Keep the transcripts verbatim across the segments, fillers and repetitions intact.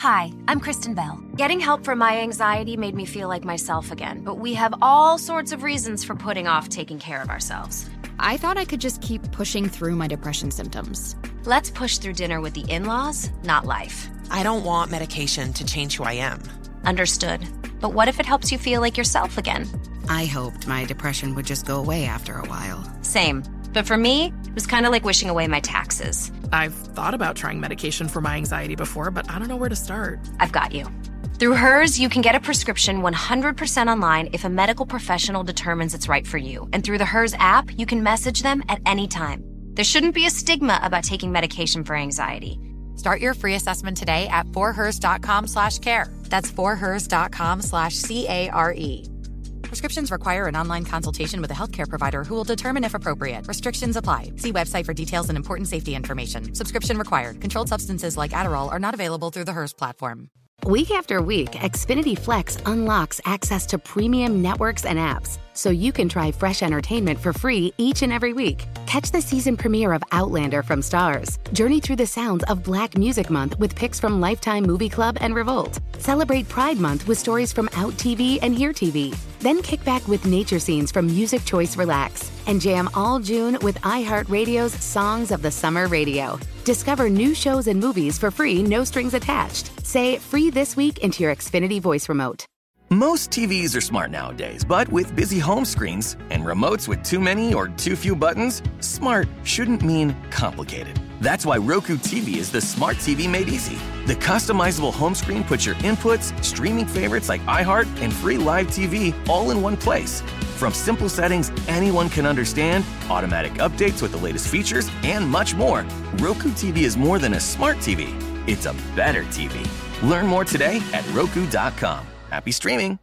Hi, I'm Kristen Bell. Getting help for my anxiety made me feel like myself again, but we have all sorts of reasons for putting off taking care of ourselves. I thought I could just keep pushing through my depression symptoms. Let's push through dinner with the in-laws, not life. I don't want medication to change who I am. Understood. But what if it helps you feel like yourself again? I hoped my depression would just go away after a while. Same. But for me, it was kind of like wishing away my taxes. I've thought about trying medication for my anxiety before, but I don't know where to start. I've got you. Through Hers, you can get a prescription one hundred percent online if a medical professional determines it's right for you. And through the Hers app, you can message them at any time. There shouldn't be a stigma about taking medication for anxiety. Start your free assessment today at forhers.com slash care. That's forhers.com slash C-A-R-E. Prescriptions require an online consultation with a healthcare provider who will determine if appropriate. Restrictions apply. See website for details and important safety information. Subscription required. Controlled substances like Adderall are not available through the Hers platform. Week after week, Xfinity Flex unlocks access to premium networks and apps, so you can try fresh entertainment for free each and every week. Catch the season premiere of Outlander from Stars. Journey through the sounds of Black Music Month with picks from Lifetime Movie Club and Revolt. Celebrate Pride Month with stories from Out T V and Here T V. Then kick back with nature scenes from Music Choice Relax. And jam all June with iHeartRadio's Songs of the Summer Radio. Discover new shows and movies for free, no strings attached. Say free this week into your Xfinity voice remote. Most T Vs are smart nowadays, but with busy home screens and remotes with too many or too few buttons, smart shouldn't mean complicated. That's why Roku T V is the smart T V made easy. The customizable home screen puts your inputs, streaming favorites like iHeart, and free live T V all in one place. From simple settings anyone can understand, automatic updates with the latest features, and much more, Roku T V is more than a smart T V. It's a better T V. Learn more today at Roku dot com. Happy streaming.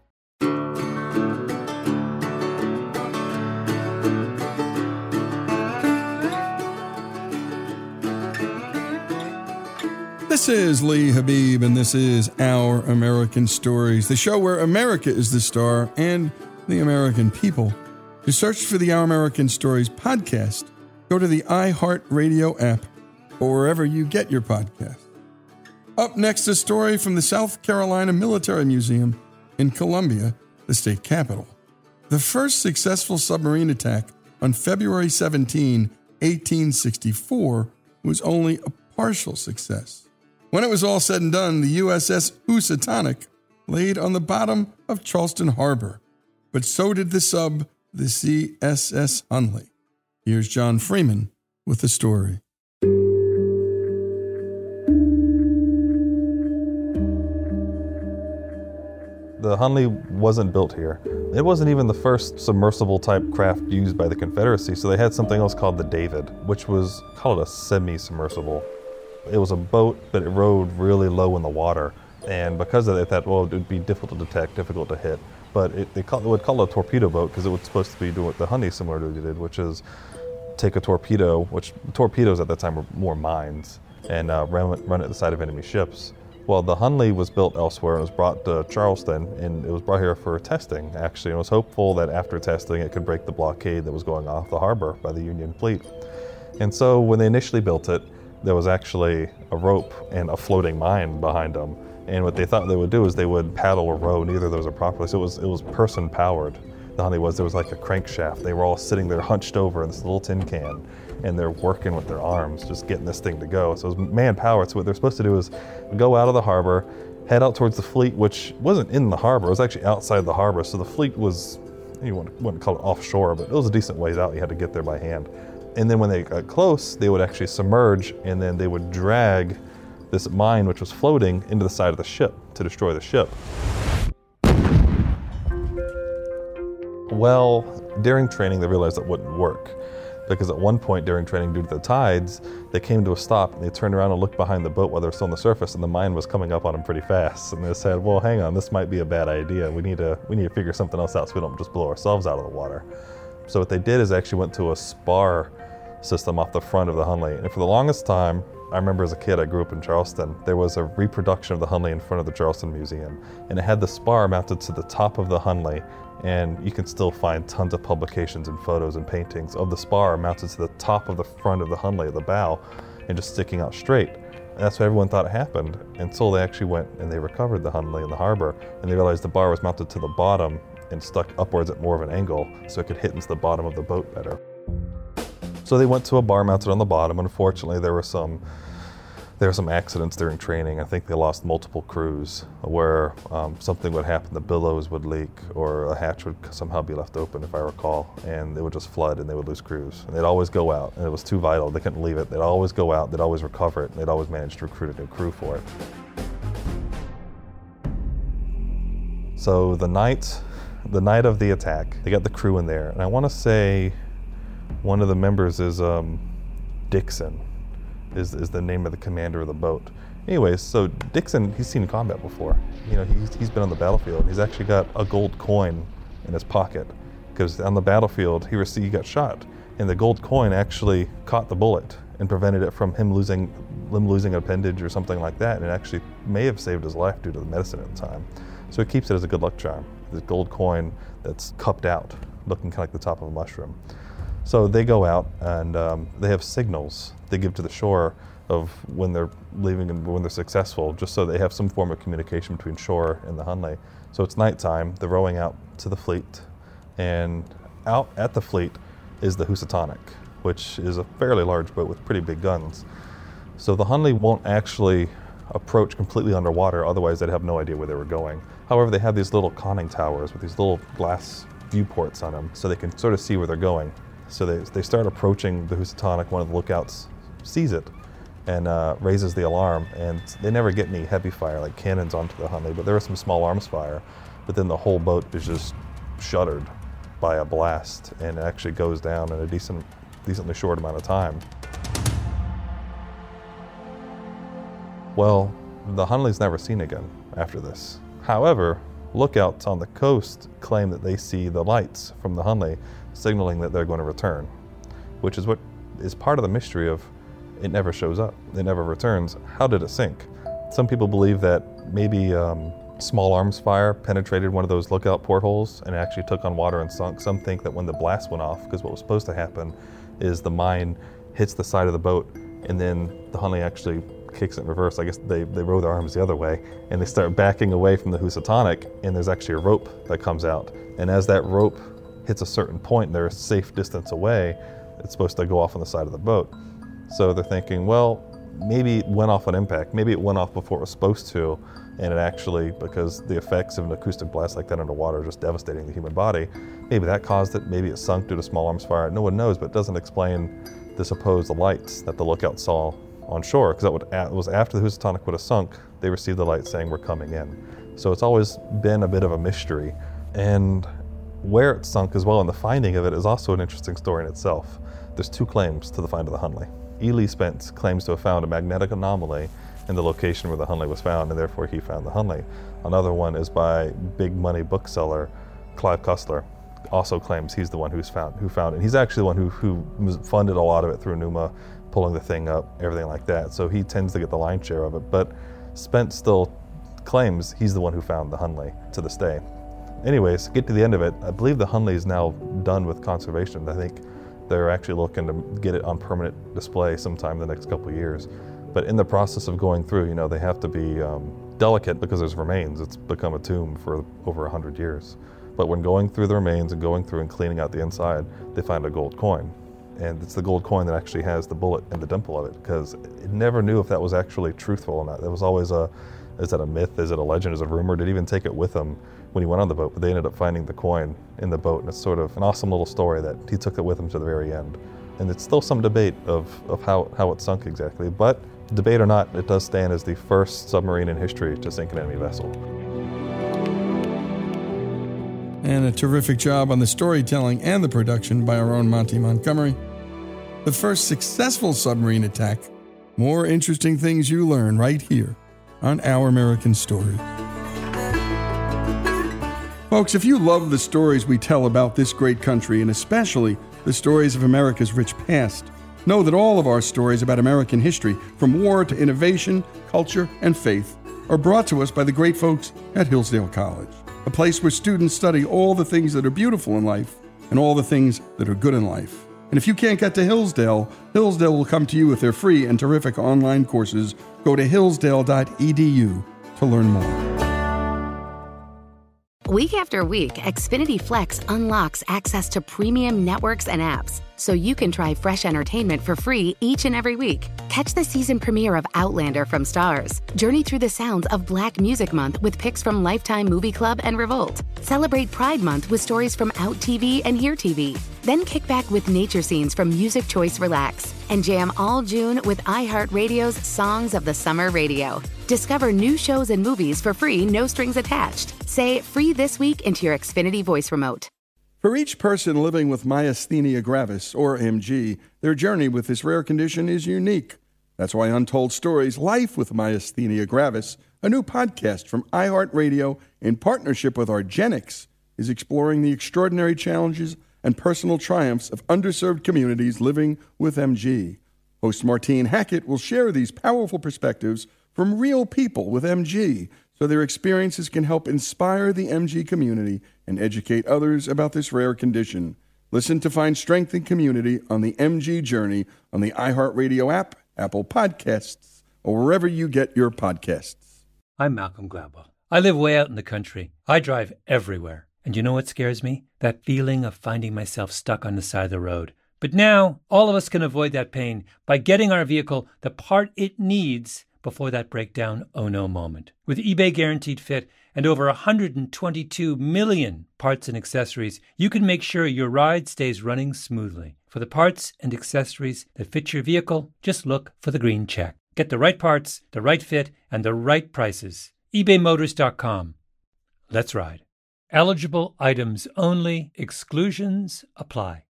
This is Lee Habib, and this is Our American Stories, the show where America is the star and the American people. To search for the Our American Stories podcast, go to the iHeartRadio app or wherever you get your podcast. Up next, a story from the South Carolina Military Museum in Columbia, the state capital. The first successful submarine attack on February seventeenth, eighteen sixty-four was only a partial success. When it was all said and done, the U S S Housatonic laid on the bottom of Charleston Harbor, but so did the sub, the C S S Hunley. Here's John Freeman with the story. The Hunley wasn't built here. It wasn't even the first submersible type craft used by the Confederacy, so they had something else called the David, which was called a semi-submersible. It was a boat, but it rode really low in the water, and because of that, they thought, well, it would be difficult to detect, difficult to hit. But it, they, call, they would call it a torpedo boat because it was supposed to be doing what the Hunley similarly did, which is take a torpedo, which torpedoes at that time were more mines, and uh, run, run it at the side of enemy ships. Well, the Hunley was built elsewhere and was brought to Charleston, and it was brought here for testing, actually. And it was hopeful that after testing, it could break the blockade that was going off the harbor by the Union fleet. And so when they initially built it, there was actually a rope and a floating mine behind them. And what they thought they would do is they would paddle or row, neither of those are properly. So it was, it was person-powered. The Hunley was, there was like a crankshaft. They were all sitting there hunched over in this little tin can, and they're working with their arms, just getting this thing to go. So it was man-powered. So what they're supposed to do is go out of the harbor, head out towards the fleet, which wasn't in the harbor. It was actually outside the harbor. So the fleet was, you wouldn't, wouldn't call it offshore, but it was a decent ways out. You had to get there by hand. And then when they got close, they would actually submerge, and then they would drag this mine, which was floating, into the side of the ship to destroy the ship. Well, during training, they realized that wouldn't work, because at one point during training, due to the tides, they came to a stop, and they turned around and looked behind the boat while they were still on the surface, and the mine was coming up on them pretty fast. And they said, well, hang on, this might be a bad idea. We need to, we need to figure something else out so we don't just blow ourselves out of the water. So what they did is actually went to a spar system off the front of the Hunley. And for the longest time, I remember as a kid, I grew up in Charleston, there was a reproduction of the Hunley in front of the Charleston Museum. And it had the spar mounted to the top of the Hunley, and you can still find tons of publications and photos and paintings of the spar mounted to the top of the front of the Hunley at the bow and just sticking out straight. And that's what everyone thought happened until they actually went and they recovered the Hunley in the harbor, and they realized the bar was mounted to the bottom and stuck upwards at more of an angle so it could hit into the bottom of the boat better. So they went to a bar mounted on the bottom. Unfortunately, there were some there were some accidents during training. I think they lost multiple crews where um, something would happen, the billows would leak, or a hatch would somehow be left open, if I recall, and it would just flood and they would lose crews. And they'd always go out, and it was too vital. They couldn't leave it. They'd always go out, they'd always recover it, and they'd always manage to recruit a new crew for it. So the night, the night of the attack, they got the crew in there, and I want to say one of the members is um, Dixon. Is, is the name of the commander of the boat. Anyways, so Dixon, he's seen combat before. You know, he's, he's been on the battlefield. He's actually got a gold coin in his pocket because on the battlefield, he received, he got shot, and the gold coin actually caught the bullet and prevented it from him losing, him losing an appendage or something like that, and it actually may have saved his life due to the medicine at the time. So he keeps it as a good luck charm. This gold coin that's cupped out, looking kind of like the top of a mushroom. So they go out and um, they have signals they give to the shore of when they're leaving and when they're successful, just so they have some form of communication between shore and the Hunley. So it's nighttime, they're rowing out to the fleet, and out at the fleet is the Housatonic, which is a fairly large boat with pretty big guns. So the Hunley won't actually approach completely underwater, otherwise they'd have no idea where they were going. However, they have these little conning towers with these little glass viewports on them, so they can sort of see where they're going. So they, they start approaching the Housatonic. One of the lookouts sees it and uh, raises the alarm, and they never get any heavy fire like cannons onto the Hunley, but there was some small arms fire, but then the whole boat is just shuttered by a blast, and it actually goes down in a decent, decently short amount of time. Well, the Hunley's never seen again after this. However, lookouts on the coast claim that they see the lights from the Hunley signaling that they're going to return, which is what is part of the mystery of it never shows up, it never returns. How did it sink? Some people believe that maybe um, small arms fire penetrated one of those lookout portholes and actually took on water and sunk. Some think that when the blast went off, because what was supposed to happen is the mine hits the side of the boat and then the Hunley actually kicks it in reverse. I guess they, they row their arms the other way and they start backing away from the Housatonic, and there's actually a rope that comes out. And as that rope hits a certain point, they're a safe distance away, it's supposed to go off on the side of the boat. So they're thinking, well, maybe it went off on impact. Maybe it went off before it was supposed to, and it actually, because the effects of an acoustic blast like that underwater are just devastating the human body, maybe that caused it, maybe it sunk due to small arms fire. No one knows, but it doesn't explain the supposed lights that the lookout saw on shore, because it was after the Housatonic would have sunk, they received the light saying we're coming in. So it's always been a bit of a mystery. And where it sunk as well, and the finding of it is also an interesting story in itself. There's two claims to the find of the Hunley. E. Lee Spence claims to have found a magnetic anomaly in the location where the Hunley was found, and therefore he found the Hunley. Another one is by big money bookseller Clive Cussler. Also claims he's the one who's found who found it. He's actually the one who, who funded a lot of it through Numa, pulling the thing up, everything like that. So he tends to get the lion's share of it. But Spence still claims he's the one who found the Hunley to this day. Anyways, get to the end of it. I believe the Hunley is now done with conservation. I think they're actually looking to get it on permanent display sometime in the next couple of years. But in the process of going through, you know, they have to be um, delicate because there's remains. It's become a tomb for over a hundred years. But when going through the remains and going through and cleaning out the inside, they find a gold coin. And it's the gold coin that actually has the bullet and the dimple of it, because it never knew if that was actually truthful or not. It was always a, is that a myth? Is it a legend? Is it a rumor? Did he even take it with him when he went on the boat? But they ended up finding the coin in the boat, and it's sort of an awesome little story that he took it with him to the very end. And it's still some debate of, of how, how it sunk exactly, but debate or not, it does stand as the first submarine in history to sink an enemy vessel. And a terrific job on the storytelling and the production by our own Monty Montgomery. The first successful submarine attack. More interesting things you learn right here on Our American Story. Folks, if you love the stories we tell about this great country, and especially the stories of America's rich past, know that all of our stories about American history, from war to innovation, culture, and faith, are brought to us by the great folks at Hillsdale College, a place where students study all the things that are beautiful in life and all the things that are good in life. And if you can't get to Hillsdale, Hillsdale will come to you with their free and terrific online courses. Go to hillsdale dot e d u to learn more. Week after week, Xfinity Flex unlocks access to premium networks and apps, so you can try fresh entertainment for free each and every week. Catch the season premiere of Outlander from Starz. Journey through the sounds of Black Music Month with picks from Lifetime Movie Club and Revolt. Celebrate Pride Month with stories from Out T V and Here T V. Then kick back with nature scenes from Music Choice Relax. And jam all June with iHeartRadio's Songs of the Summer Radio. Discover new shows and movies for free, no strings attached. Say free this week into your Xfinity voice remote. For each person living with myasthenia gravis, or M G, their journey with this rare condition is unique. That's why Untold Stories Life with Myasthenia Gravis, a new podcast from iHeartRadio in partnership with Argenix, is exploring the extraordinary challenges and personal triumphs of underserved communities living with M G. Host Martine Hackett will share these powerful perspectives from real people with M G, so their experiences can help inspire the M G community and educate others about this rare condition. Listen to find strength and community on the M G journey on the iHeartRadio app, Apple Podcasts, or wherever you get your podcasts. I'm Malcolm Gladwell. I live way out in the country. I drive everywhere. And you know what scares me? That feeling of finding myself stuck on the side of the road. But now, all of us can avoid that pain by getting our vehicle the part it needs before that breakdown oh no moment. With eBay Guaranteed Fit and over one hundred twenty-two million parts and accessories, you can make sure your ride stays running smoothly. For the parts and accessories that fit your vehicle, just look for the green check. Get the right parts, the right fit, and the right prices. ebay motors dot com. Let's ride. Eligible items only. Exclusions apply.